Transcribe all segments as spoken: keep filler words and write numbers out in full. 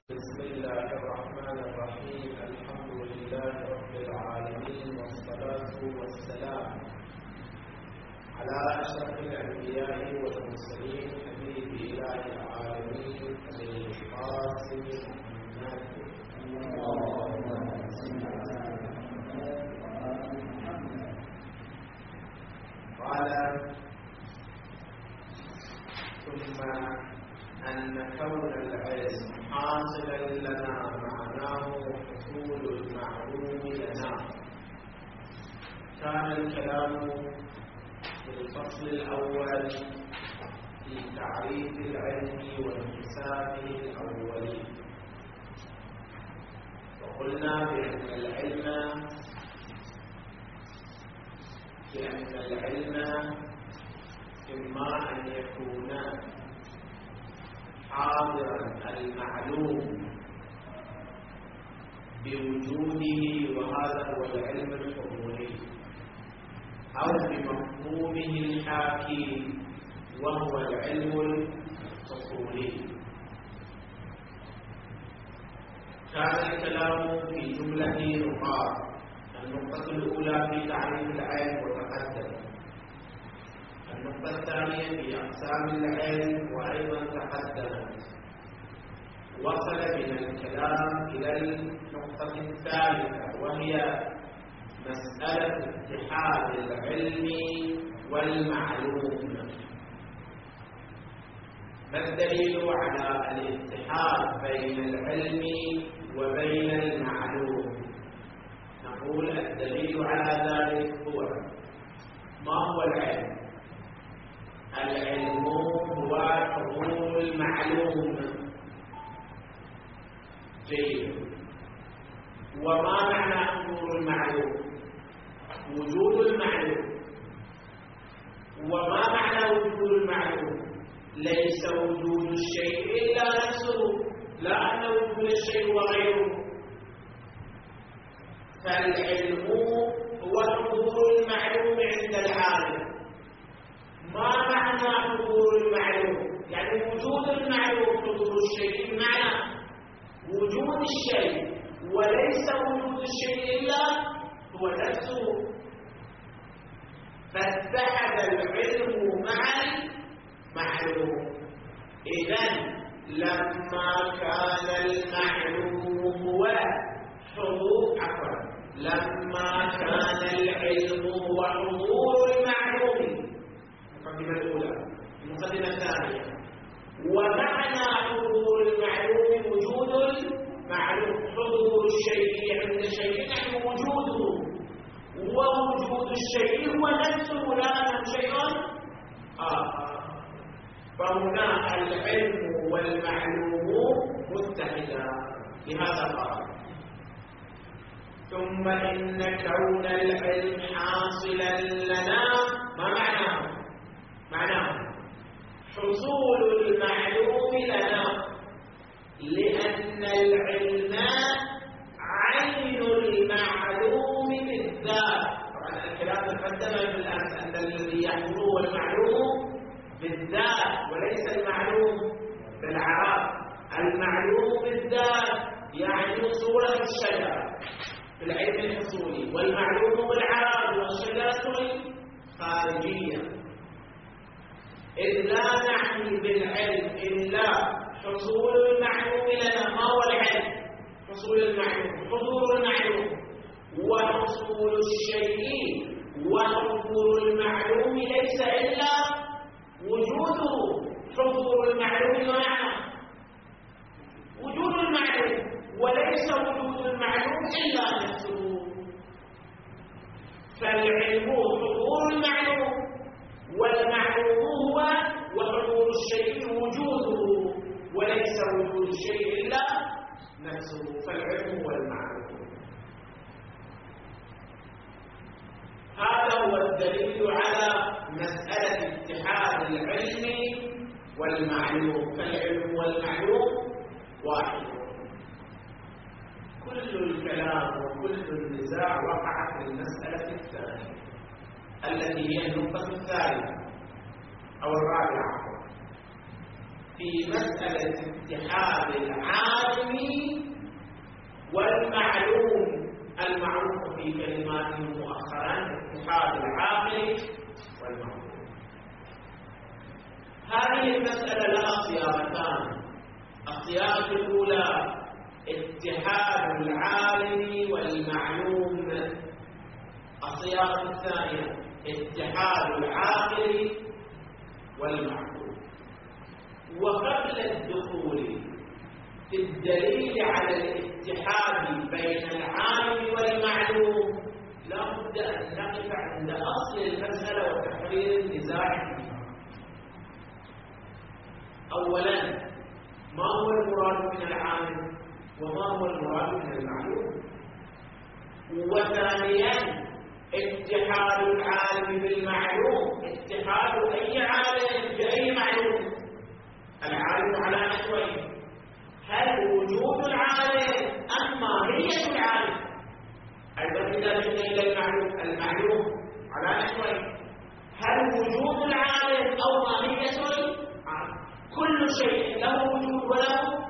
بسم الله الرحمن الرحيم. الحمد لله رب العالمين، والصلاة والسلام على أشرف الأنبياء والمرسلين، حبيب إله العالمين أبي القاسم محمد. قال ثم أن كون العلم حاصلا لنا معناه حصول المعلوم لنا. كان الكلام في الفصل الأول في تعريف العلم وانقسامه الأولي، وقلنا بأن العلم بأن العلم إما أن يكون حاضرا المعلوم بوجوده، وهذا هو العلم الحضوري، أو بمفهومه الحاكي وهو العلم الحصولي. كان الكلام في جملة نقاط. النقطة الأولى في تعريف العلم وتقدم، النقطة الثانية في أقسام العلم وأيضا تقدمت. وصل بنا الكلام إلى النقطة الثالثة، وهي مسألة اتحاد العلم والمعلوم. ما الدليل على الاتحاد بين العلم وبين المعلوم؟ نقول الدليل على ذلك هو: ما هو العلم؟ العلم هو حضور المعلوم. جيد. وما معنى حضور المعلوم؟ وجود المعلوم. وما معنى وجود المعلوم؟ ليس وجود الشيء إلا نفسه، لا أن وجود الشيء وغيره. فالعلم هو حضور المعلوم عند العالم. ما معنى حضور المعلوم؟ يعني وجود المعلوم حضور الشيء، بمعنى وجود الشيء وليس وجود الشيء إلا هو نفسه. فاتحد العلم مع المعلوم. إذن لما كان المعلوم هو حضور عفوا لما كان العلم هو حضور المعلوم، المقدمة الأولى. المقدمة الثانية: ومعنى حضور المعلوم وجود المعلوم. حضور الشيء عند شيء يعني وجوده، ووجود الشيء هو نفسه، لا أنه شيء آخر. فهنا العلم والمعلوم متحدا. لهذا قال: ثم إن كون العلم حاصلا لنا. ما معناه؟ معناه حصول المعلوم لنا، لأن العلم عين المعلوم بالذات. طبعا الكلام تقدم بالأمس أن الذي يحضر هو المعلوم بالذات وليس المعلوم بالعرب. المعلوم بالذات يعني صورة الشجرة في العلم الحصولي، والمعلوم بالعرب والشجرة الخارجية. إذ لا نعني بالعلم إلا حصول المعلوم لنا. ما هو العلم؟ حصول المعلوم، حضور المعلوم. وحصول الشيء وحضور المعلوم ليس إلا وجوده. حضور المعلوم معنى وجود المعلوم، وليس وجود المعلوم إلا نفسه. فالعلم حضور المعلوم، والمعلوم هو وحضور الشيء وجوده، وليس وجود الشيء إلا نفسه. فالعلم هو المعلوم. هذا هو الدليل على مسألة اتحاد العلم والمعلوم. فالعلم والمعلوم واحد. كل الكلام وكل النزاع وقع في المسألة الثانية التي هي النقطة الثالثة أو الرابعة. في مسألة اتحاد العالم والمعلوم المعروف في كلمات مؤخرا اتحاد العاقل والمعلوم. هذه المسألة لها صياغتان. الصياغة الأولى اتحاد العالم والمعلوم، الصياغة الثانية اتحاد العاقل والمعقول. وقبل الدخول في الدليل على الاتحاد بين العالم والمعلوم لا بد أن نقف عند أصل المسألة وتحرير النزاع فيها. أولا، ما هو المراد من العالم وما هو المراد من المعلوم؟ وثانيا، اتحاد العالم بالمعلوم اتحاد أي عالم بأي معلوم؟ العالم على نحوين: هل وجود العالم أم ماهية العالم؟ أيضا إذا جئنا إلى المعلوم، المعلوم على نحوين: هل وجود العالم أو ماهية العالم؟ كل شيء له وجود وله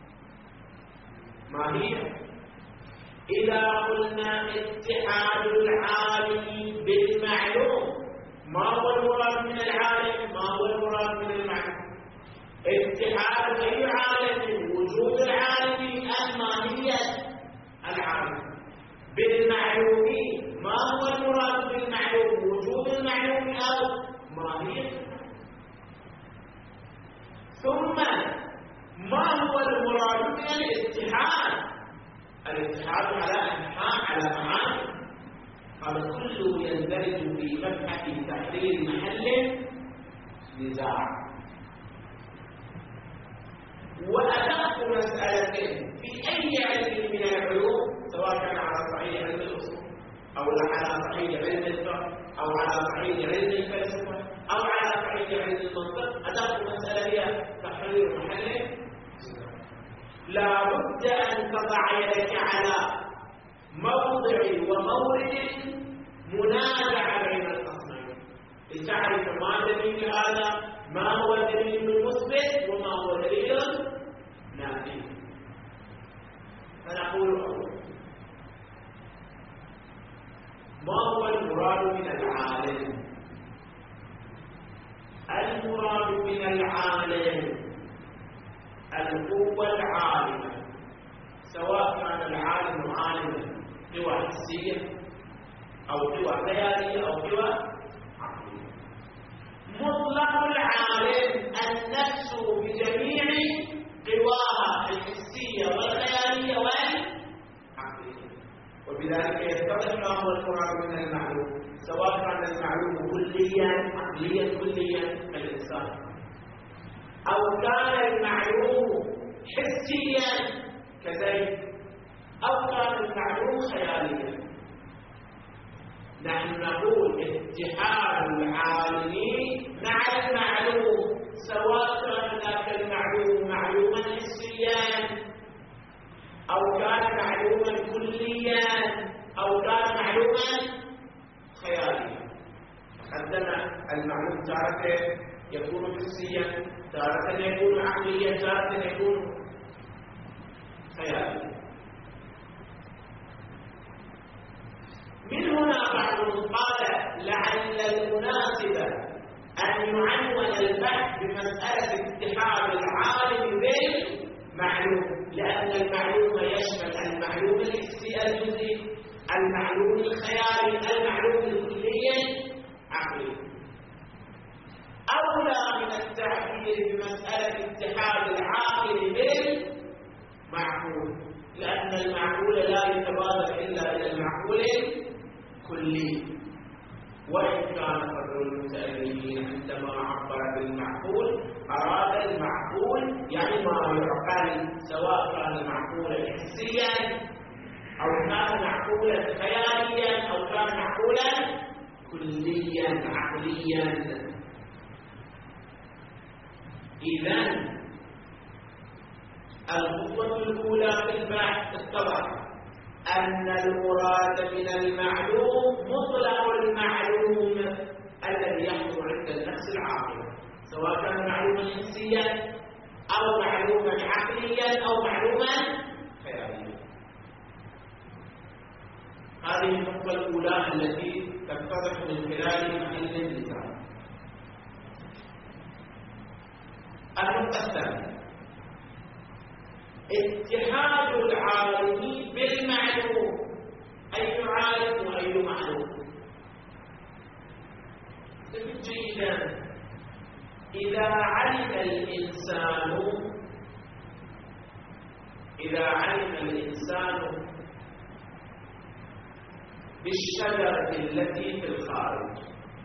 ماهية. إذا قلنا اتحاد العالم بالمعلوم، ما هو المراد من العالم؟ ما هو المراد من المعلوم؟ اتحاد أي عالم؟ وجود العالم أم ماهية العالم؟ بالمعلوم، ما هو المراد بالمعلوم؟ وجود المعلوم أو ماهية العالم؟ ثم ما هو المراد من الاتحاد؟ الاتحاد على أنحاء، على معاني. هذا كله يندرج في مبحث تحرير محل نزاع. وأدق مسألة في أي علم من العلوم، سواء كان على صعيد علم الأصول أو على صعيد علم الفقه أو على صعيد علم الفلسفة أو على صعيد علم المنطق، أدق مسألة هي تحرير محل. لا بد أن تضع يدك على موضع ومورد منازع بين الخصمين لتعرف ما دليل هذا، ما هو الدليل المثبت وما هو الدليل النافي. فنقول أولا: ما هو المراد من العالم؟ المراد من العالم القوة العالمة، سواء كان العالم عالما قوى حسية أو قوى خيالية أو قوى عقلية. مطلق العالم النفس بجميع قواها الحسية والخيالية والعقلية. وبذلك يتضح ما هو المراد من المعلوم، سواء كان المعلوم كليا عقليا كليا كالإنسان، أو كان المعلوم حسيا كذلك، أو كان المعلوم خياليا. نحن نقول اتحاد العالم مع المعلوم، سواء كان ذاك المعلوم معلوما حسيا أو كان معلوما كليا أو كان معلوما خياليا. عندنا المعلوم تارة يكون حسيا، تارة يكون عقليا، تارة يكون خياليا. من هنا بعضهم قال لعل المناسب أن يعنون البحث بمسألة اتحاد العالم بالمعلوم، لأن المعلوم يشمل المعلوم الحسي الجزئي، المعلوم الخيالي، المعلوم الكلي عقلي. أولى من التعبير بمسألة اتحاد العاقل بالمعقول، لأن المعقول لا يتبادر إلا إلى المعقول الكلي. وإن كان فضل المتألمين عندما عبر بالمعقول أراد المعقول يعني ما يعقل، سواء كان معقولا حسيا أو كان معقولا خياليا أو كان معقولا كليا عقليا. إذن الخطوة الأولى في البحث اتضح أن المراد من المعلوم مطلق المعلوم الذي يحصل عند النفس العاقلة، سواء كان معلوما حسيا أو معلوما عقليا أو معلوما خياليا. هذه النقطة الأولى التي تتضح من خلال محل اللسان. النقطة الثانية اتحاد العالم بالمعلوم. أي عالم وأي معلوم؟ جيدا، إذا علم الإنسان إذا علم الإنسان بالشجرة التي في الخارج،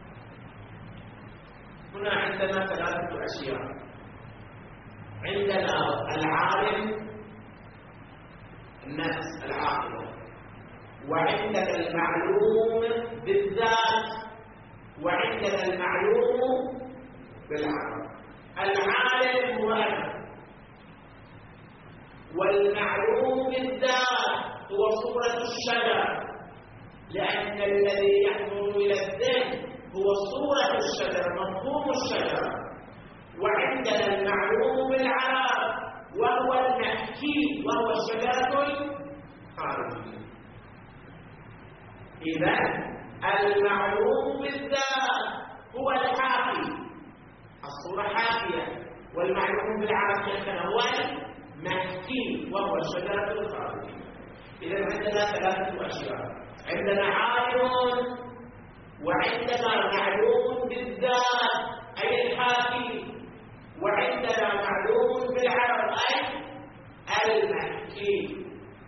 هنا عندنا ثلاثة أشياء. عندنا العالم النفس العاقلة، وعندنا المعلوم بالذات، وعندنا المعلوم بالعقل. العالم هو أنا، والمعلوم بالذات هو صورة الشجرة، لأن الذي يحضر إلى الذهن هو صورة الشجرة، مفهوم الشجرة. وعندنا المعلوم بالعقل وهو المحكي وهو الشجرة الخارجية. إذن المعلوم بالذات هو الحاكي، الصورة حاكية، والمعلوم بالعقل هو المحكي وهو الشجرة الخارجية. إذن عندنا ثلاثة أشياء، عندنا عالم، وعندنا معلوم بالذات أي الحاكي، وعندنا معلوم بالعرض أي المحكي.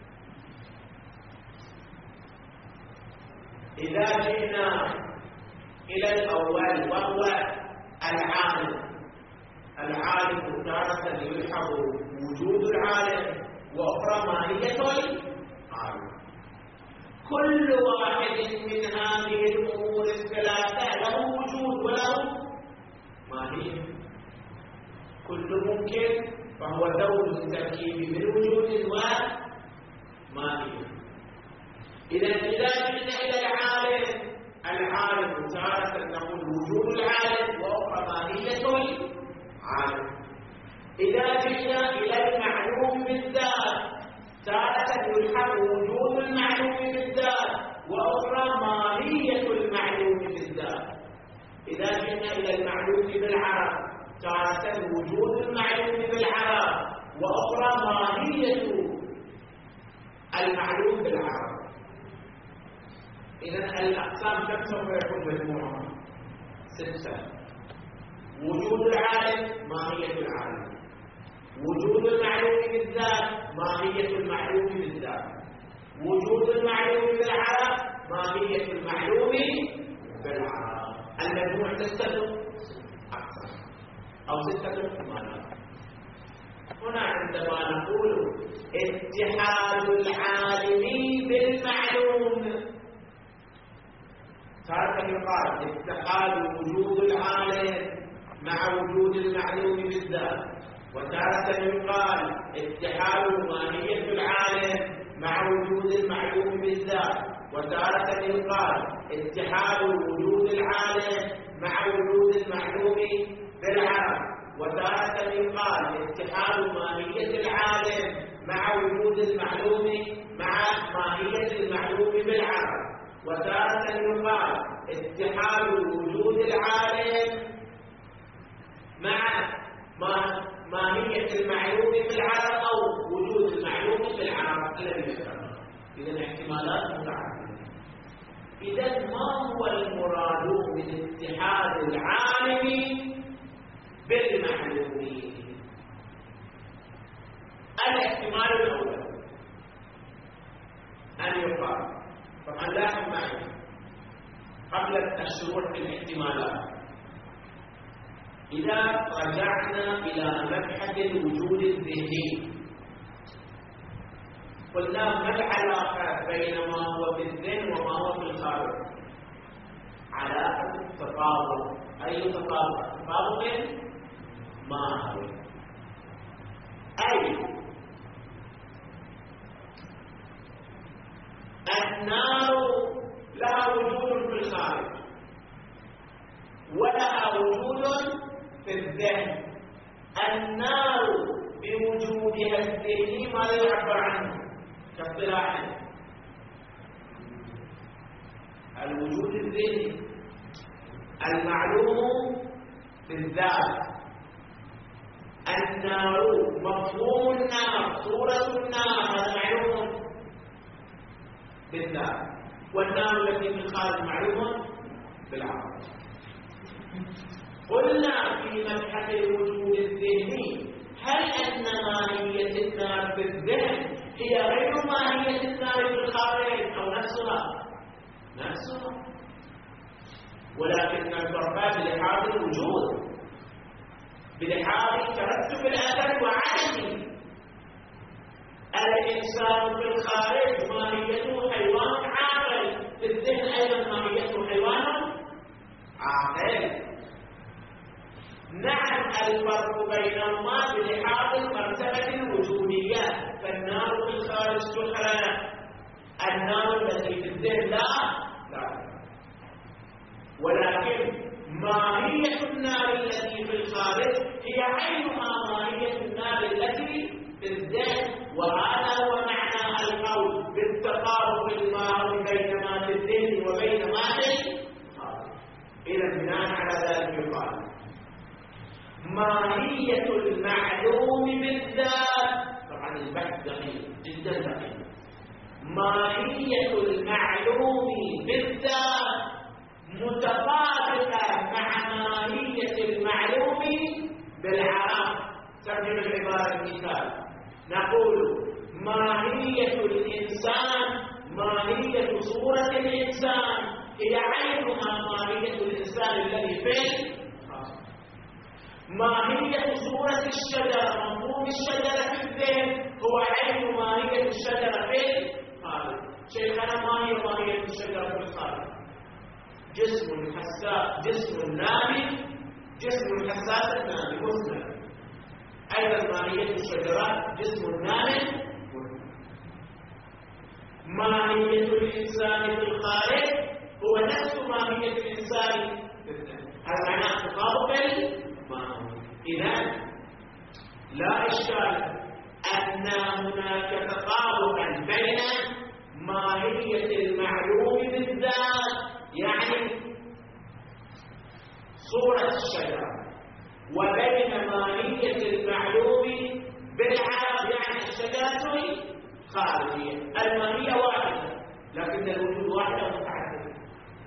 إذا جئنا إلى الأول وهو العالم، العالم تارة يلحظ وجود العالم وأخرى ماهية العالم. كل واحد من هذه الأمور الثلاثة له وجود وله ماهية. كل ممكن فهو دور التركيب من وجود وماهية. إذا إذا جئنا إلى العالم، العالم تارة نقول وجود العالم وأخرى ماهية العالم. إذا جئنا إلى المعلوم بالذات، تارة يلحق وجود المعلوم بالذات وأخرى ماهية المعلوم بالذات. إذا جئنا إلى المعلوم بالعرب، تارة وجود المعلوم بالعرب وأخرى ماهية المعلوم بالعرب. إذن الأقسام كم سوف يكون مجموعها؟ ستة. وجود العالم ماهية العالم، وجود المعلوم بالذات ماهية المعلوم بالذات، وجود المعلوم بالعرب ماهية المعلوم بالعرب. المجموع ستة أقسام أو ستة احتمالات. هنا عندما نقول اتحاد العالم بالمعلوم، تارة يقال اتحاد وجود العالم مع وجود المعلوم بالذات، وتارة يقال اتحاد ماهية العالم مع وجود المعلوم بالذات، وتارة يقال اتحاد وجود العالم مع وجود المعلوم بالعرب، وتارة يقال اتحاد ماهية العالم مع وجود المعلوم مع ماهية المعلوم بالعرب، وتارة يقال اتحاد وجود العالم مع ماهية المعلوم بالعرب أو وجود المعلوم بالعرب الذي ذكرناه. إذن احتمالات متعددة. إذن ما هو المراد من اتحاد العالم بالمعلوم؟ الاحتمال الأول أن يقال، طبعا لاحظ معي قبل الشروع في الاحتمالات، إذا رجعنا إلى مبحث الوجود الذهني قلنا ما العلاقة بين ما هو في الذهن وما هو في الخارج؟ علاقة التطابق. أي تطابق؟ تطابق ماهوي، أي النار لها وجود في الخارج ولها وجود في الذهن، النار بوجودها الذهني ماذا يعبر عنه كاصطلاحا؟ الوجود الذهني المعلوم بالذات. النار مفهوم النار، صورة النار، هذا معلوم بالذات. والنار التي في الخارج معلوم بالعقل. قلنا في مبحث الوجود الذهني هل أن ماهية النار في الذهن هي غير ماهية النار في الخارج أو نفسها؟ نفسها، ولكن الفرق بلحاظ الوجود، بلحاظ ترتب الأثر وعدمه. الإنسان في الخارج ماهيته حيوان عاقل، في الذهن أيضا ماهيته حيوان عاقل. نعم الفرق بينهما بلحاظ المرتبة الوجودية، فالنار في الخارج تخرج، النار التي في الذهن لا لا. ولكن ماهية النار التي في الخارج هي عينها ماهية النار التي في الذهن، وهذا هو معنى القول بالتقارب الماهي بين ما في الذهن وبين ما في الخارج. إذا بناء على ذلك يقال ماهية المعلوم بالذات، طبعا البحث دقيق جدا دقيق، ماهية المعلوم بالذات متطابقة مع ماهية المعلوم بالعرب. ترجم العبارة المثال، نقول ماهية الإنسان، ماهية صورة الإنسان هي عينها ماهية الإنسان الذي في الخارج. ماهية صورة الشجرة، مفهوم الشجرة في الذهن هو عين ماهية الشجرة في الخارج. شيخنا ما هي ماهية الشجرة في الخارج؟ جسم حساس، جسم نامي، جسم حساس نامي مسلم. أيضا ماهية الشجرات جسم نامي. ماهية الإنسان في الخارج هو نفس ماهية الإنسان في الذهن. هذا معناه تطابق الماهية. إذا لا إشكال أن هناك تطابقا بين ماهية المعلوم بالذات يعني صورة الشجرة، وبين ماهية المعلوم بالعرب يعني الشجرة خارجية. الماهية واحدة لكن الوجود واحد ومتعدد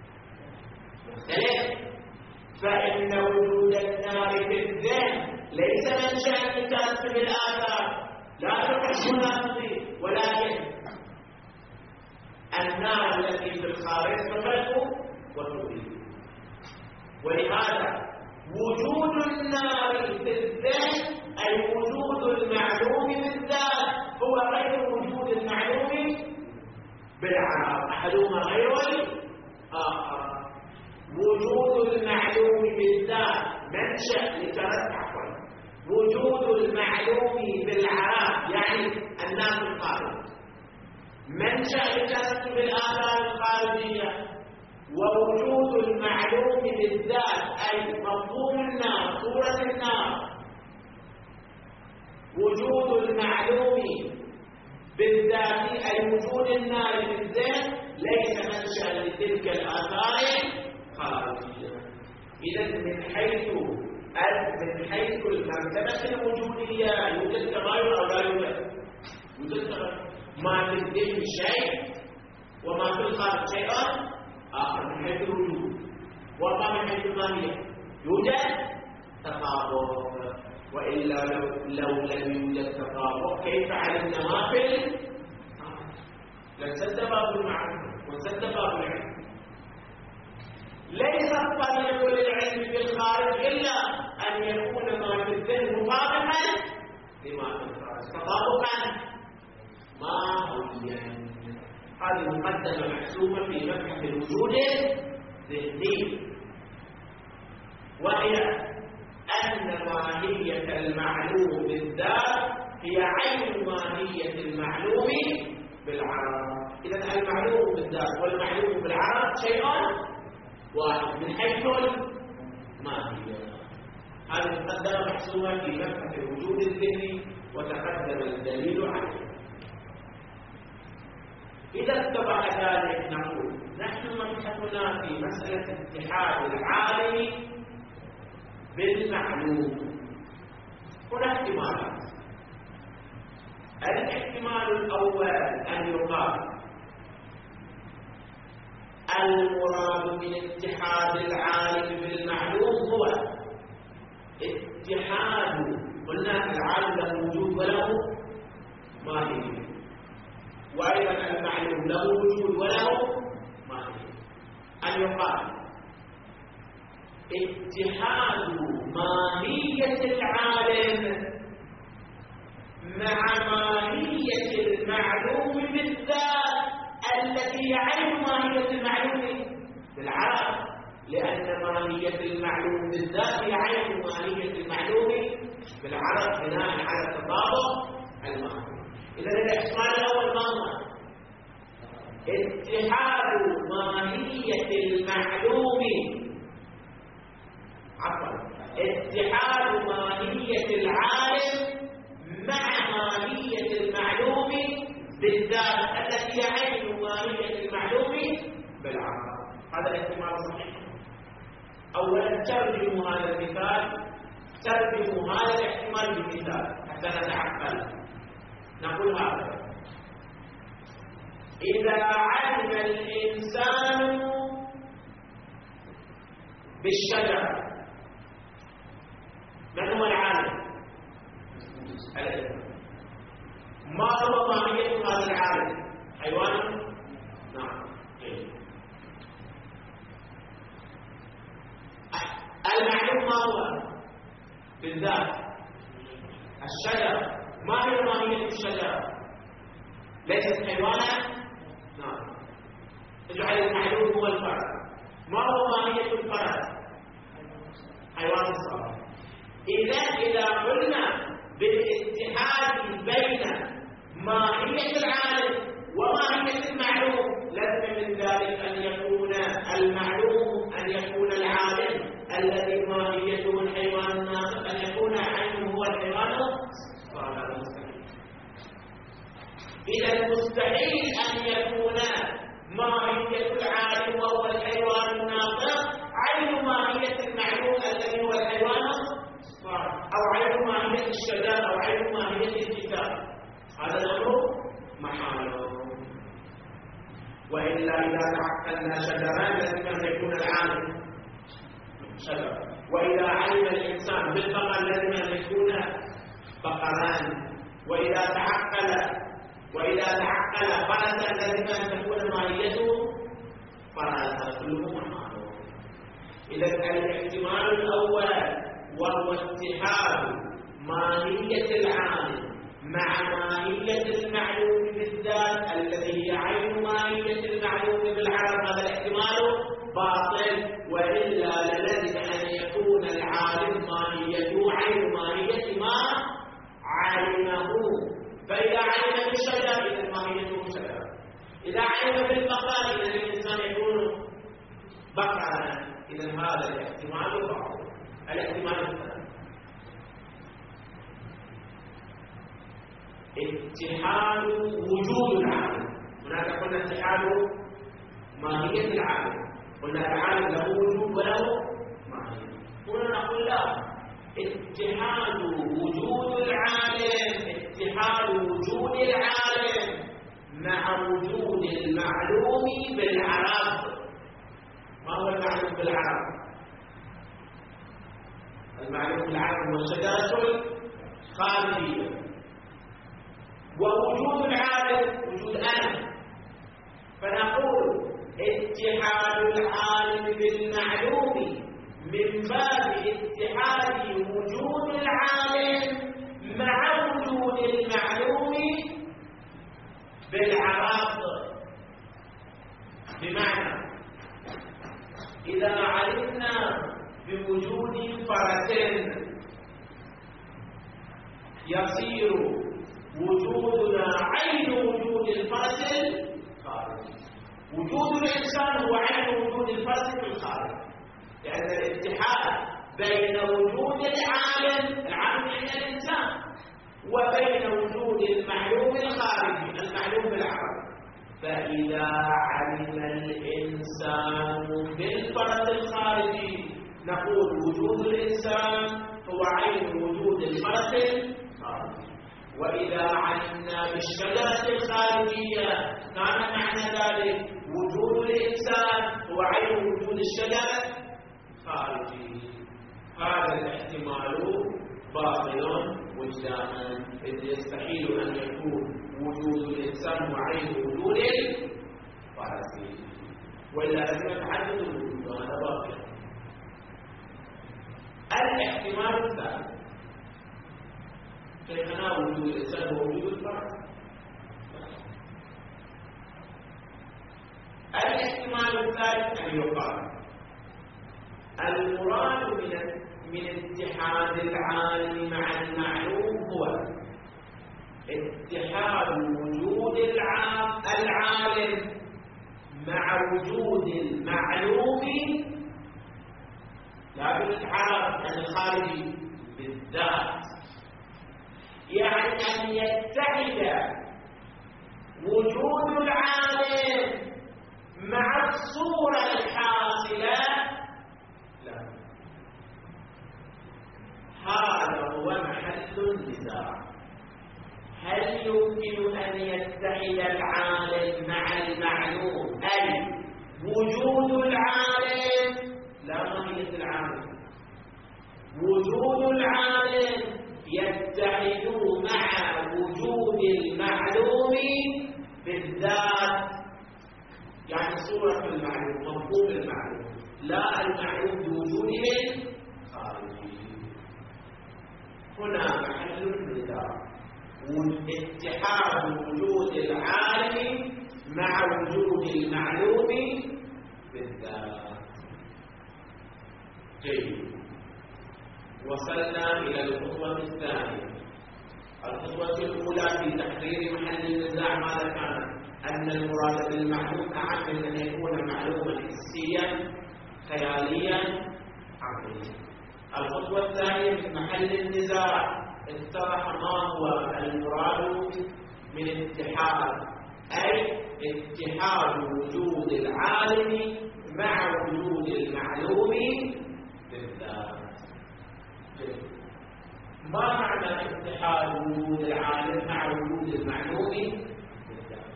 مختلف. فإن وجود النار في الذهن ليس منشأ لترتب الآثار، لا تحس ولا تضيف، ولكن النار التي في الخارج تخلق وتضيف. ولهذا وجود النار في الذهن أي وجود المعلوم بالذات هو غير وجود المعلوم بالعرب، أحدهما غير الآخر. وجود المعلوم بالذات منشأ لترتب، وجود المعلوم بالعرب يعني النار الخارج منشأ لترتب الآثار الخارجية. ووجود المعلوم بالذات أي مفهوم النار، صورة النار، وجود المعلوم بالذات أي وجود النار بالذات ليس منشأ لتلك الآثار الخارجية. إذا من حيث من حيث المرتبة الوجودية يوجد تغير أو لا يوجد؟ يوجد تغير. ما في الذهن شيء وما في الخارج شيء آخر من حيث الوجود. وما من حيث الماهية يوجد تطابق، وإلا لو, لو لم يوجد تطابق كيف علمنا ما في الخارج؟ لنسد باب المعرفة ونسد باب العلم. ليس الطريق للعلم بالخارج إلا أن يكون ما في الذهن مطابقا لما في الخارج، تطابقا ماهويا. هذه مقدمة محسومة في مبحث الوجود الذهني، وهي أن ماهية المعلوم بالذات هي عين ماهية المعلوم بالعرب. إذا المعلوم بالذات والمعلوم بالعرب شيء واحد من حيث الماهية. هذه المقدمة محسومة في مبحث الوجود الذهني وتقدم الدليل عليه. إذا اتبع ذلك نقول نحن مبحثنا في مسألة اتحاد العالم بالمعلوم. هنا احتمالات. الاحتمال الأول أن يقال المراد من اتحاد العالم بالمعلوم هو اتحاد، قلنا العالم له وجود وله ماهية، وأيضا المعلوم له وجود وله ماهية. أن يقال اتحاد ماهية العالم مع ماهية المعلوم بالذات التي يعين ماهية المعلوم بالعالم، لأن ماهية المعلوم بالذات يعين ماهية المعلوم بالعرض بناء على التطابق الماهي. إذا الاحتمال الأول ما هو؟ اتحاد ماهية المعلوم عفوا اتحاد ماهية العالم مع ماهية المعلوم بالذات التي يعين ماهية المعلوم بالعرض. هذا الاحتمال صحيح. أولا ترجموا هذا المثال، ترجموا هذا الاحتمال بمثال حتى نتعقل. نقول هذا: إذا علم الإنسان بالشجرة، من هو العالم؟ ما هو ماهية هذا العالم؟ حيوان؟ نعم. المعلوم ما هو؟ بالذات الشجرة. ما هي ماهية الشجرة؟ ليست حيوانا؟ نعم. اجعل المعلوم هو الفرد. ما هو ماهية الفرد؟ حيوان الصغير. إذا إذا قلنا بالاتحاد بين ماهية العالم وماهية المعلوم، لازم من ذلك أن يكون المعلوم، أن يكون العالم الذي ماهيته الحيوان الناطق، أن يكون عينه هو الحيوان. فهذا مستحيل. إذا مستحيل أن يكون ماهية العالم وهو الحيوان الناطق عين ماهية المعلوم الذي هو الحيوان، أو عين ماهية الشجاع، أو عين ماهية الكتاب. هذا الأمر محاله. وإلا إذا تعقلنا شجران لازم أن يكون العالم شجر، وإذا علم الإنسان بالبقر لازم أن يكون بقران، وإذا تعقل وإذا تعقل فرسا لازم أن تكون ماهيته فرسا. كله محاله. إذا الاحتمال الأول وهو اتحاد ماهية العالم مع ماهية المعلوم بالذات الذي هي عين ماهية المعلوم بالعرض، هذا الاحتمال باطل. وإلا لازم أن يكون العالم ماهيته عين ماهية ما علمه. فإذا علم بالشجر إذا ماهيته شجر، إذا علم بالبقر إذا الإنسان يكون بقرا. إذا هذا الاحتمال باطل. الاحتمال الثاني اتحاد وجود العالم. هناك قلنا اتحاد ماهية العالم، قلنا العالم له وجود وله ماهية. هنا نقول لا، اتحاد وجود العالم، اتحاد وجود العالم مع وجود المعلوم بالعرض. ما هو المعلوم بالعرض؟ المعلوم بالعرض هو الشجرة الخارجية، ووجود العالم وجود أنا. فنقول اتحاد العالم بالمعلوم من باب اتحاد وجود العالم مع وجود المعلوم بالعرض. بمعنى إذا علمنا بوجود فرس يصير وجودنا عين وجود الفرس الخارجي، وجود الإنسان هو عين وجود الفرس في الخارج، لأن الاتحاد بين وجود العالم العالم يعني الإنسان وبين وجود المعلوم الخارجي المعلوم بالعقل. فإذا علم الإنسان بالفرد الخارجي نقول وجود الإنسان هو عين وجود الفرد الخارجي. وإذا علمنا بالشجرة الخارجية كان معنى ذلك وجود الإنسان هو عين وجود الشجرة الخارجي. هذا الاحتمال باطل وجدانا، إذ يستحيل أن يكون وجود الإنسان وعين وجود الفرد، وإلا لازم يتعدد الوجود وهذا باطل. الاحتمال الثالث كيفنا وجود الإنسان ووجود الفرد. الاحتمال الثالث أن يقال المراد من من اتحاد العالم مع المعلوم هو اتحاد وجود العالم مع وجود المعلوم لا بالاتحاد الخارجي بالذات، يعني أن يتحد وجود العالم مع الصورة الحاصلة. لا، هذا هو محل النزاع. هل يمكن أن يتحد العالم مع المعلوم أي وجود العالم لا ماهية العالم وجود العالم يتحد مع وجود المعلوم بالذات، يعني صورة المعلوم مفهوم المعلوم لا المعلوم بوجوده الخارجي. هنا محل النزاع اتحاد وجود العالم مع وجود المعلوم بالذات. جيد، وصلنا إلى الخطوة الثانية. الخطوة الأولى في تحرير محل النزاع ماذا كان؟ أن المراد بالمعلوم أعم من أن يكون معلوما حسيا خياليا عقليا. الخطوة الثانية في محل النزاع اتضح ما هو المراد من اتحاد، أي اتحاد وجود العالم مع وجود المعلوم بالذات. ما معنى اتحاد وجود العالم مع وجود المعلوم بالذات؟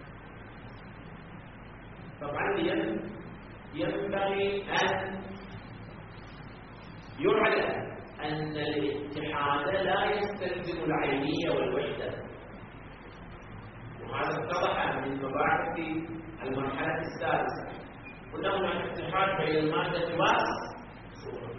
طبعا ينبغي أن يعلم أن الاتحاد لا يستلزم العينية والوحدة، وهذا اتضح من مباحث المرحلة السادسة. قلنا هناك اتحاد بين المادة والصورة،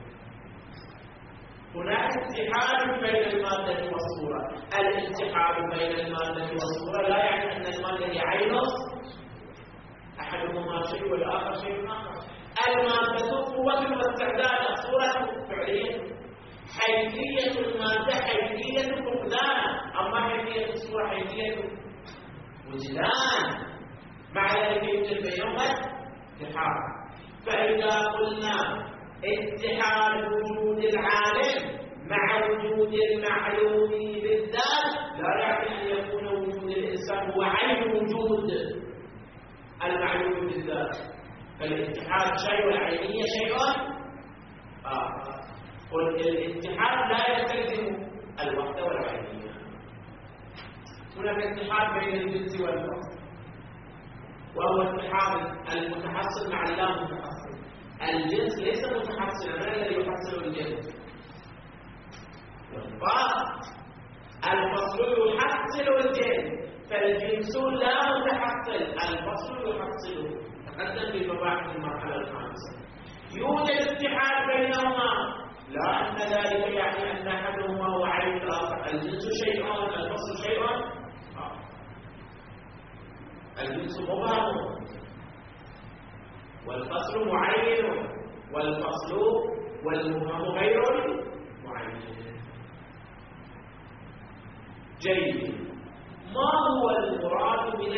هناك اتحاد بين المادة والصورة. الاتحاد بين المادة والصورة لا يعني أن المادة هي عين أحدهما شيء والآخر شيء آخر. المادة قوة واستعداد، صورة فعلية. حيثية المادة حيثية فقدان، أما حيثية الصورة حيثية وجدان. مع ذلك يوجد بينهما اتحاد. فإذا قلنا اتحاد وجود العالم مع وجود المعلوم بالذات لا يعني أن يكون وجود الإنسان هو عين وجود المعلوم بالذات، فالاتحاد شيء والعينية شيء آخر. والاتحاد لا يستلزم الوحدة والعينية. هناك اتحاد بين الجنس والفصل، وهو اتحاد المتحصل مع اللا متحصل. الجنس ليس متحصلا، ما الذي يحصل الجنس؟ والفصل. الفصل يحصل الجنس، فالجنس لا متحصل، الفصل يحصله. تقدم في مباحث المرحلة الخامسة. يوجد اتحاد بينهما، لا أن ذلك يعني أن أحدهما هو عين الآخر. الجنس شيء الفصل شيء آخر. الجنس مبهم والفصل معين، والفصل والمبهم غير معين. جيد، ما هو المراد من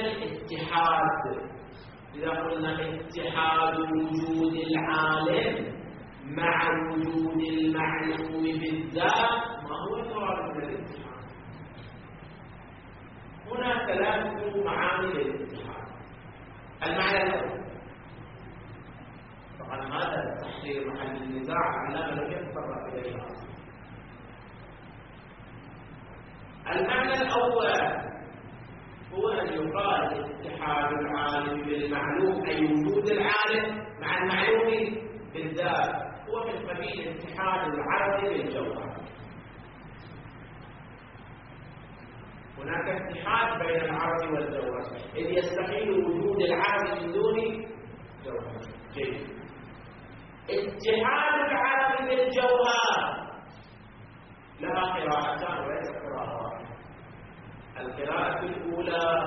الاتحاد؟ إذا قلنا اتحاد وجود العالم مع وجود المعلوم بالذات ما هو المراد من الاتحاد. هنا ثلاث معاني للاتحاد. المعنى الأول، طبعا هذا التحرير محل النزاع على لم يتطرق إليه أصلا. المعنى الأول هو أن يقال اتحاد العالم بالمعلوم، أي وجود العالم مع المعلوم بالذات، هو من قبيل اتحاد العرض بالجوهر. هناك اتحاد بين العرض والجوهر، إذ يستحيل وجود العرض من دون جوهر. جيد. اتحاد العرض بالجوهر لها قراءتان وليس قراءة واحدة. القراءة الأولى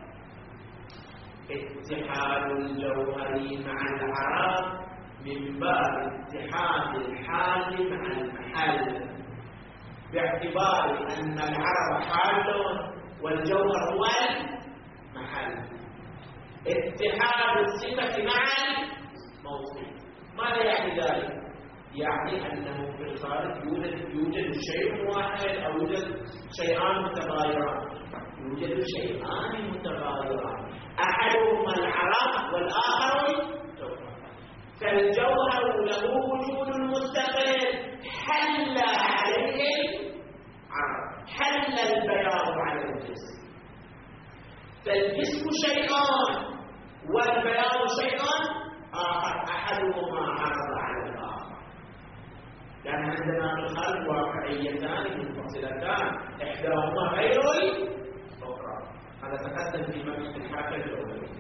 اتحاد الجوهر مع العرض من باب اتحاد الحال مع المحل، باعتبار أن العرض حال والجوهر هو المحل. اتحاد الصفة مع الموصوف. ماذا يعني ذلك؟ يعني أنه في الخارج يوجد يوجد شيء واحد أو يوجد شيئان متغايران. يوجد شيئان متغايران، أحدهما العرض والآخر الجوهر. فالجوهر له وجود مستقل حل عليه العرض، حل البياض على الجسم. فالجسم شيئان والبياض شيئان آخر، أحدهما عرض على الآخر. لأن عندنا في الخارج واقعيتان منفصلتان، إحداهما غير الأخرى. هذا تقدم في مبحث الحركة الأولى.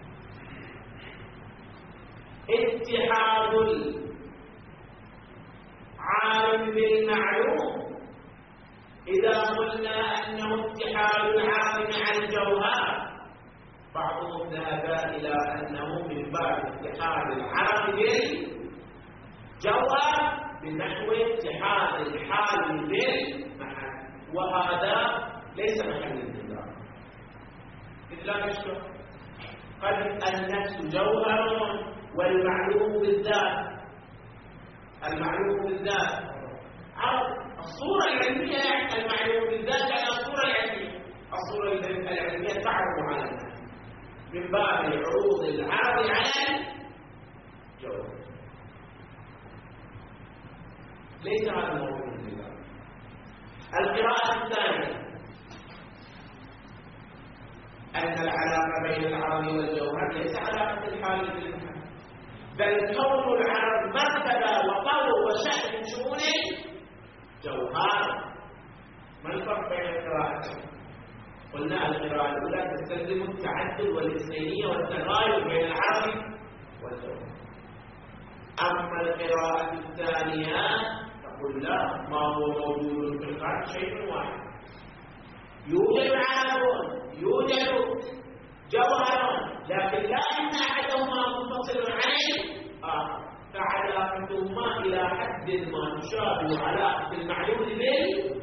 اتحاد العالم بالمعلوم، إذا قلنا أنه اتحاد العالم مع الجوهر، بعضهم ذهب إلى أنه من باب اتحاد العالم بالجوهر بنحو اتحاد الحال بالمحل، وهذا ليس محل النزاع. إذ لا يشبه. قد النفس جوهر والمعلوم بالذات، المعلوم بالذات الصورة العلمية، المعلوم بالذات على الصورة العلمية، الصورة العلمية تعرض على الناس من باب عروض العرض على الجوهر. ليس هذا موضوع النزاع. القراءة الثانية أن العلاقة بين العرض والجوهر ليس علاقة الحال بالمحل، بل كون العرض مرتبة وقول وشأن من شؤون الجوهر. ما الفرق بين القراءتين؟ قلنا القراءة الأولى تستلزم التعدد والاثنينية والتغاير بين العرض والجوهر. أما القراءة الثانية تقول لا، ما هو موجود في الخارج شيء واحد، يوجد عرض يوجد جوهر، لكن لا أن أحدهما منفصل عن الآخر، فعلاقتهما إلى حد ما تشابه علاقة المعلوم بالله.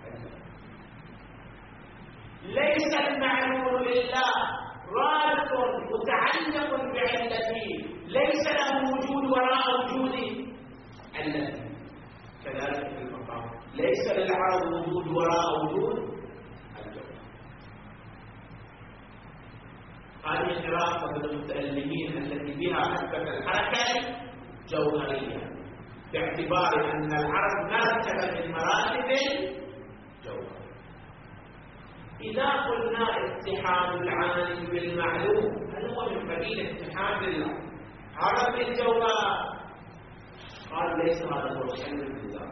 ليس المعلوم لله رابط متعلق بعلته، ليس له وجود وراء وجود علته. كذلك في المقام ليس للعرض وجود وراء وجود الجوهر. هذه قراءة المتألمين التي بها أثبت الحركة جوهرية، باعتبار أن العرض مرتبة من مراتب الجوهر. إذا قلنا اتحاد العالم بالمعلوم، هل هو من قبيل اتحاد العرض بالجوهر؟ قال ليس هذا هو محل النزاع.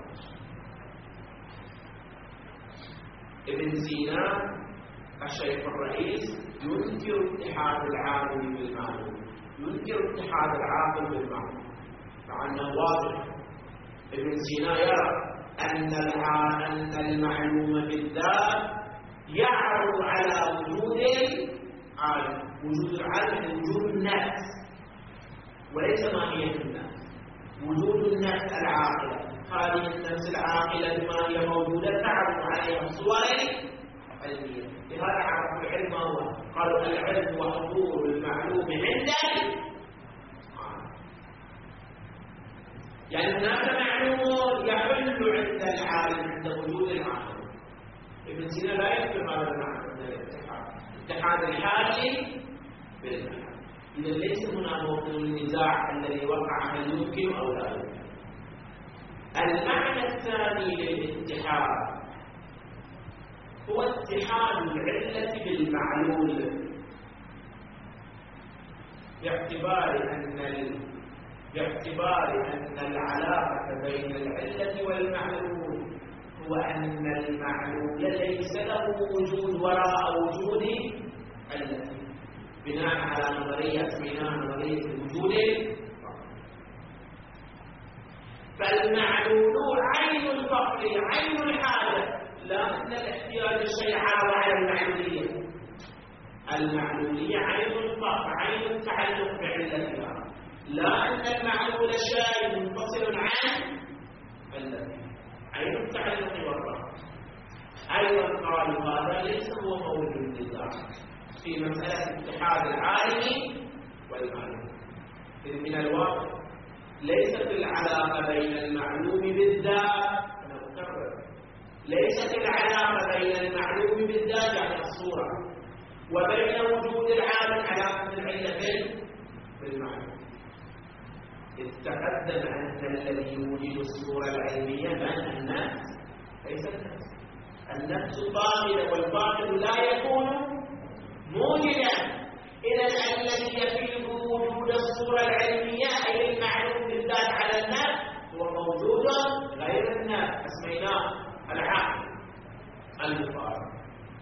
ابن سينا الشيخ الرئيس ينكر اتحاد العالم بالمعلوم، ينكر اتحاد العاقل بالمعلوم، مع انه واضح. ابن سينا يرى ان ان المعلوم بالذات يعرض على وجود العالم. وجود العالم وجود النفس وليس ماهية النفس. وجود النفس العاقلة، هذه النفس العاقلة بما هي موجودة تعرض عليها الصور علمية. لهذا عرفوا العلم هو، قالوا العلم هو حضور المعلوم عند يعني هناك معلوم يحل عند العالم عند وجود العالم. ابن سينا لا يذكر هذا المعنى من الاتحاد، اتحاد الحالي بالمعنى. إذا ليس هنا موطن النزاع الذي وقع هل يمكن أو لا يمكن. المعنى الثاني للاتحاد هو اتحاد العلة بالمعلول، باعتبار أن باعتبار أن العلاقة بين العلة والمعلول هو أن المعلول ليس له وجود وراء وجود العلة، بناء على نظرية اسمها نظرية الوجود. فالمعلول عين الفقر عين الحاجة، لا أن الاحتياج الشيء عار على المعلولية. المعلولية عين الفقر عين التعلق بعلتها، لا أن المعلول شيء منفصل عن علته، عين التعلق والرفع. أيضا قالوا هذا ليس هو موضوع النزاع في مسألة اتحاد العالم والمعلوم. من الواقع ليست العلاقة بين المعلوم بالذات، أنا أكرر، ليست العلاقة بين المعلوم بالذات يعني الصورة وبين وجود العالم علاقة العلتين بالمعلوم. إذ تقدم أن الذي يوجد الصورة العلمية من النفس، ليس النفس. النفس باطلة والباطل لا يكون موجدا. إذا الذي يفيد وجود الصورة العلمية أي المعلوم بالذات على النفس هو موجود غير النفس، اسميناه العقل المفارق.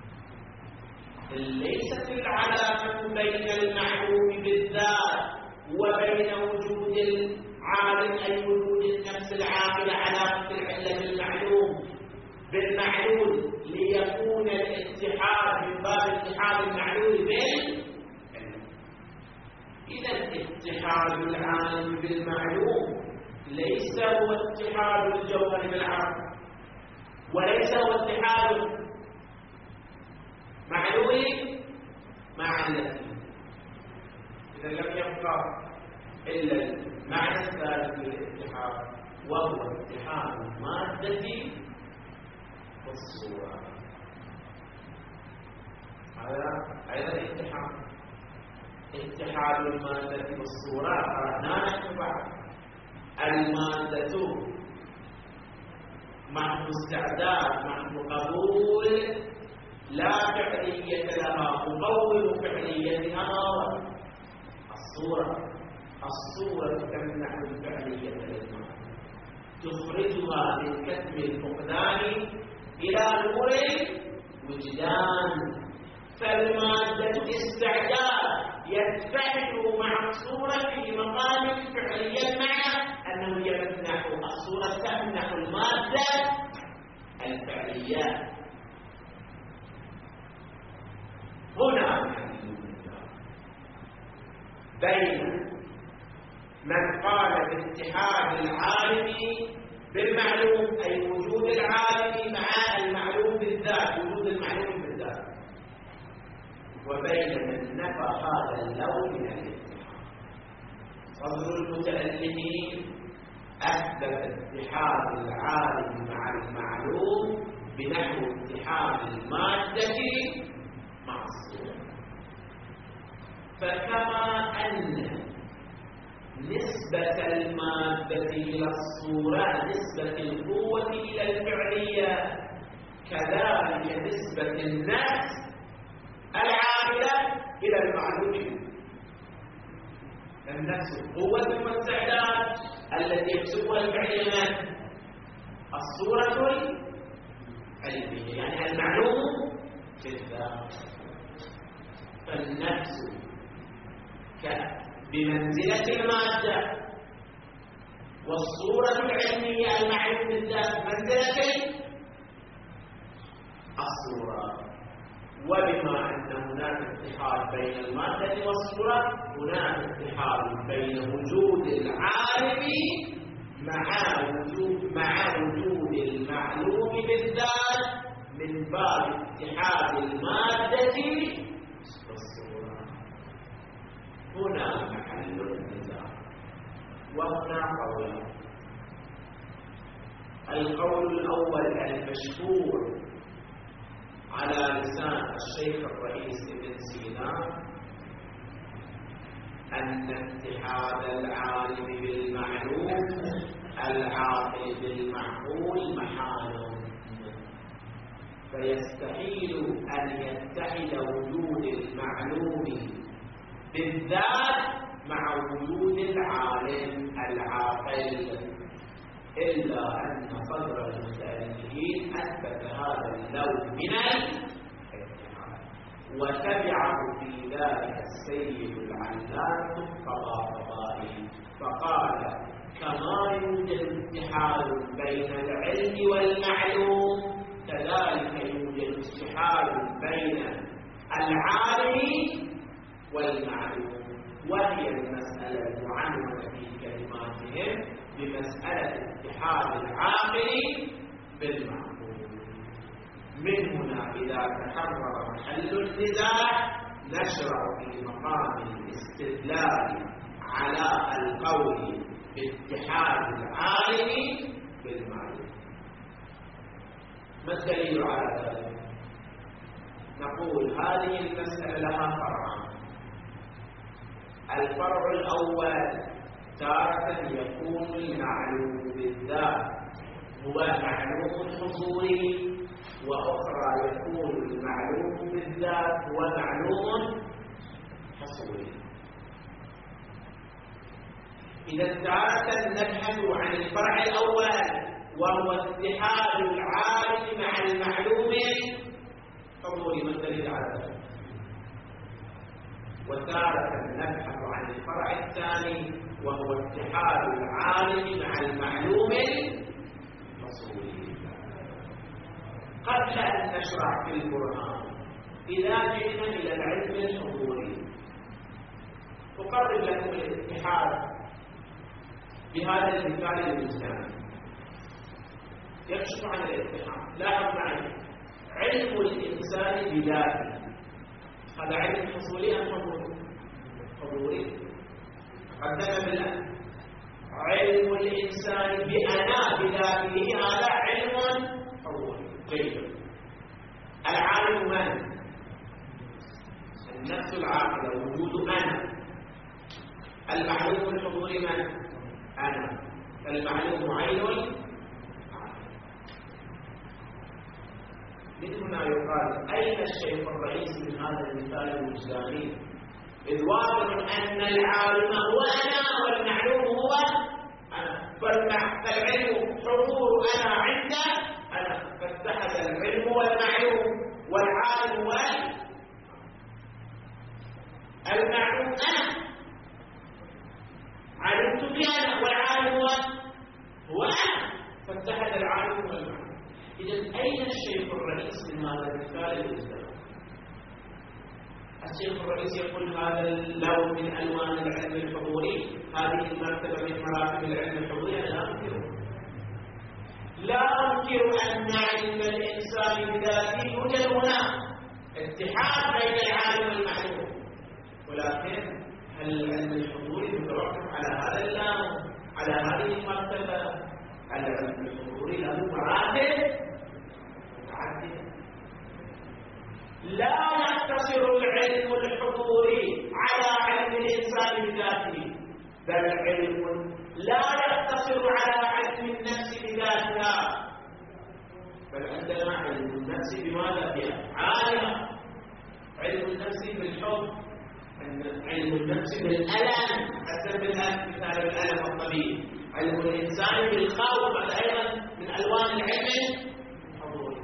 ليست العلاقة بين المعلوم بالذات وبين وجود العالم أي وجود النفس العاقلة علاقة العلة بالمعلوم بالمعلول ليكون الاتحاد من باب اتحاد المعلول بالعلم. إذا اتحاد العالم بالمعلوم ليس هو اتحاد الجوهر بالعقل، وليس هو اتحاد معلول مع علته. إذا لم يبقى إلا المعنى الثالث للاتحاد وهو اتحاد المادة والصورة. هذا أيضا اتحاد اتحاد المادة والصورة. قرأنا نحن بعد المادة محض استعداد محض قبول لا فعلية لها مقوم فعليتها. الصورة الصورة تمنع الفعلية للمعنى، تخرجها من كتم الفقدان إلى نور الوجدان. فالمادة استعداد يتفاعل مع الصورة في مقام الفعلية، مع أنه يمنح الصورة تمنح المادة الفعليات. هنا بين من قال باتحاد العالم بالمعلوم أي وجود العالم مع المعلوم بالذات، وجود المعلوم بالذات، وبين من نفى هذا اللون من الاتحاد. صدر المتألمين أثبت اتحاد العالم مع المعلوم بنحو اتحاد المادة مع الصورة. فكما أن نسبة المادة إلى الصورة نسبة القوة إلى الفعلية، كذلك نسبة النفس العاملة إلى المعلوم. النفس القوة والاستعداد التي يكسبها الفعلية الصورة العلمية، يعني المعلوم في الذات. فالنفس بمنزلة المادة، والصورة العلمية المعلوم بالذات منزلة الصورة. وبما أن هناك اتحاد بين المادة والصورة، هناك اتحاد بين وجود العالم مع وجود مع وجود المعلوم بالذات من باب اتحاد المادة والصورة. هنا محل النزاع وهنا قولان. القول الأول المشهور على لسان الشيخ الرئيس ابن سينا أن اتحاد العالم بالمعلوم العاقل بالمعقول محال، فيستحيل أن يتحد وجود المعلوم بالذات مع وجود العالم العاقل، إلا أن صدر المتألفين أثبت هذا اللون من الاتحاد، وتبعه في ذلك السيد العلامة الطباطبائي فقال: كما يوجد اتحاد بين العلم والمعلوم كذلك يوجد اتحاد بين العالم والمعلوم، وهي المسألة المعنونة في كلماتهم بمسألة اتحاد العاقل بالمعقول. من هنا إذا تحرر محل النزاع نشرع في مقام الاستدلال على القول باتحاد العالم بالمعلوم. ما الدليل على ذلك؟ نقول هذه المسألة لها فرعان. الفرع الأول تارة يكون المعلوم بالذات هو معلوم حصولي، وأخرى يكون المعلوم بالذات هو معلوم حصولي. إذا تارة نبحث عن الفرع الأول وهو اتحاد العالم مع المعلوم حصولي، ما الدليل على ذلك؟ وتارة نبحث عن الفرع الثاني وهو اتحاد العالم مع المعلوم الحصولي. قبل أن نشرع في القرآن إذا جئنا إلى العلم الحضوري أقرب لكم الاتحاد بهذا المثال المستند يكشف عن الاتحاد. لاحظ معي، علم الإنسان بذاته هذا علم حصولي أم حضوري؟ حضوري. قدم بالله. علم الإنسان بأنا بذاته هذا علم حضوري. جيد. العالم من؟ النفس العاقلة، وجود أنا. المعلوم الحضوري من؟ أنا. المعلوم عين. من هنا يقال: أين الشيخ الرئيس من هذا المثال الوجداني؟ إذ واضح أن العالم هو أنا والمعلوم هو أنا، فالعلم حضور أنا عند أنا، فاتحد العلم والمعلوم، والعالم والمعلوم أنا، علمت بأنا والعالم هو أنا، فاتحد العالم والمعلوم. إذن أين الشيخ الرئيس من هذا المثال الوجداني؟ الشيخ الرئيس يقول هذا اللون من ألوان العلم الحضوري، هذه المرتبة من مراتب العلم الحضوري. أنا لا أنكر لا أنكر أن علم الإنسان بذاته يوجد هنا اتحاد بين العالم والمعلوم، ولكن هل العلم الحضوري متوقف على هذا اللون، على هذه المرتبة؟ العلم الحضوري له مراتب متعددة. لا يقتصر العلم الحضوري على علم الإنسان بذاته، بل علم لا يقتصر على علم النفس بذاتها، بل عندنا علم النفس بماذا؟ بأفعالها. علم النفس بالحب، علم النفس بالألم، حسب الآن مثال الألم الطبيعي. علم الإنسان بالخوف، هذا أيضا من ألوان العلم الحضوري.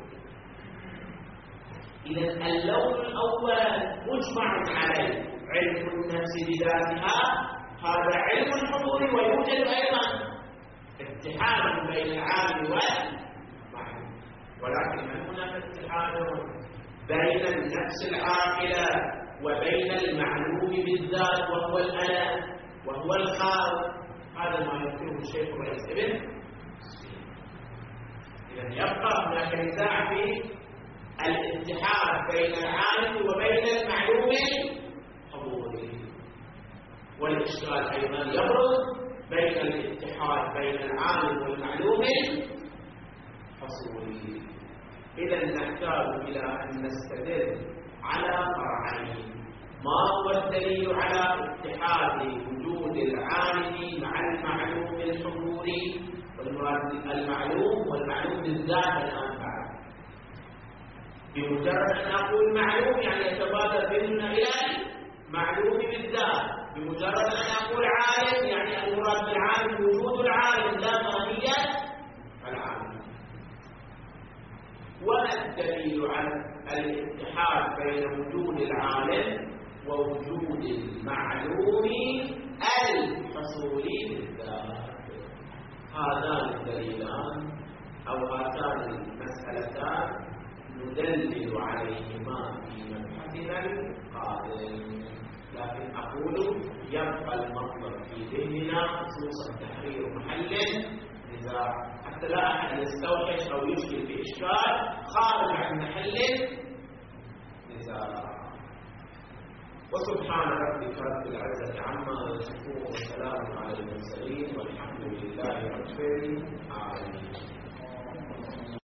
إذا اللون الأول مجمع عليه، علم النفس بذاتها، هذا علم حضوري، ويوجد أيضا اتحاد بين العالم والمعلوم، ولكن هل هناك اتحاد بين النفس العاقلة وبين المعلوم بالذات وهو الأنا وهو الخالق؟ هذا ما يذكره الشيخ الرئيس ابن سينا. إذن يبقى هناك نزاع في الاتحاد بين العالم وبين المعلوم الحضوري، والإشكال أيضا يبرز بين الاتحاد بين العالم والمعلوم الحصولي. إذا نحتاج إلى أن نستدل على فرعين: ما هو الدليل على اتحاد وجود العالم مع المعلوم الحضوري، والمراد المعلوم والمعلوم بالذات الآن بعد. بمجرد أن أقول معلوم يعني يتبادر بيننا إلى معلوم بالذات، بمجرد أن أقول عالم يعني المراد بالعالم وجود العالم لا ماهية العالم. وما الدليل على الاتحاد بين وجود العالم ووجود المعلوم الحصولي بالذات؟ هذان الدليلان أو هاتان المسألتان ندلل عليهما في مبحثنا القادم، لكن أقول يبقى المطلب في ذهننا خصوصا تحرير محل نزاع، حتى لا أحد يستوحش أو يشكل في إشكال خارج عن محل نزاع. وسبحان ربك رب العزة عما يصفون وسلام على المرسلين والحمد لله رب العالمين.